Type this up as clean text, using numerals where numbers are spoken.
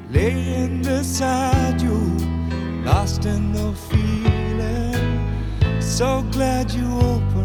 laying beside you, lost in the feeling. So glad you opened